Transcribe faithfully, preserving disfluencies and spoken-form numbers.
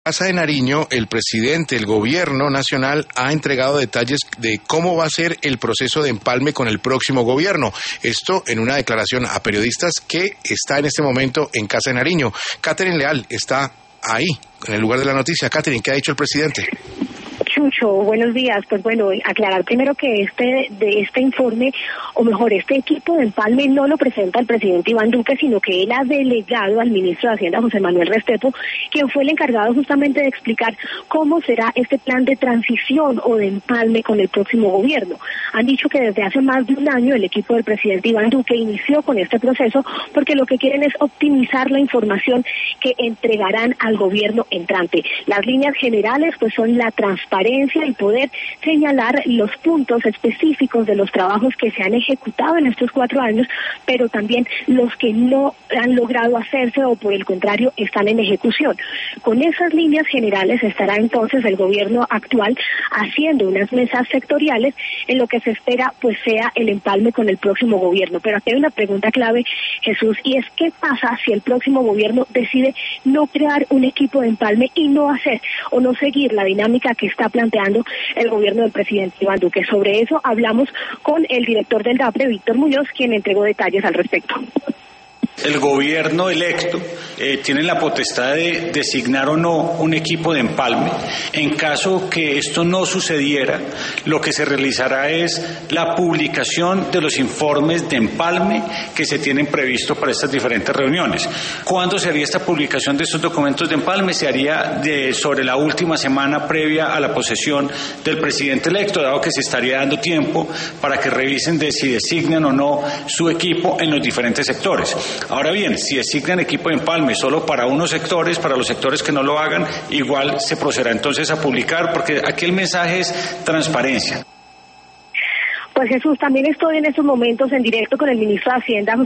Casa de Nariño, el presidente del gobierno nacional ha entregado detalles de cómo va a ser el proceso de empalme con el próximo gobierno. Esto en una declaración a periodistas que está en este momento en Casa de Nariño. Catherine Leal está ahí, en el lugar de la noticia. Catherine, ¿qué ha dicho el presidente? Chucho, buenos días. Pues bueno, aclarar primero que este de este informe, o mejor, este equipo de empalme no lo presenta el presidente Iván Duque, sino que él ha delegado al ministro de Hacienda, José Manuel Restrepo, quien fue el encargado justamente de explicar cómo será este plan de transición o de empalme con el próximo gobierno. Han dicho que desde hace más de un año el equipo del presidente Iván Duque inició con este proceso porque lo que quieren es optimizar la información que entregarán al gobierno entrante. Las líneas generales pues son la transparencia y poder señalar los puntos específicos de los trabajos que se han ejecutado en estos cuatro años, pero también los que no han logrado hacerse o por el contrario están en ejecución. Con esas líneas generales estará entonces el gobierno actual haciendo unas mesas sectoriales en lo que se espera pues sea el empalme con el próximo gobierno. Pero aquí hay una pregunta clave, Jesús, y es ¿qué pasa si el próximo gobierno decide no crear un equipo de empalme y no hacer o no seguir la dinámica que está planteando el gobierno del presidente Iván Duque? Sobre eso hablamos con el director del DAPRE, Víctor Muñoz, quien entregó detalles al respecto. El gobierno electo eh, tiene la potestad de designar o no un equipo de empalme. En caso que esto no sucediera, lo que se realizará es la publicación de los informes de empalme que se tienen previsto para estas diferentes reuniones. ¿Cuándo se haría esta publicación de estos documentos de empalme? Se haría de, sobre la última semana previa a la posesión del presidente electo, dado que se estaría dando tiempo para que revisen de si designan o no su equipo en los diferentes sectores. Ahora bien, si designan equipo de empalme solo para unos sectores, para los sectores que no lo hagan, igual se procederá entonces a publicar, porque aquí el mensaje es transparencia. Pues Jesús, también estoy en estos momentos en directo con el ministro de Hacienda,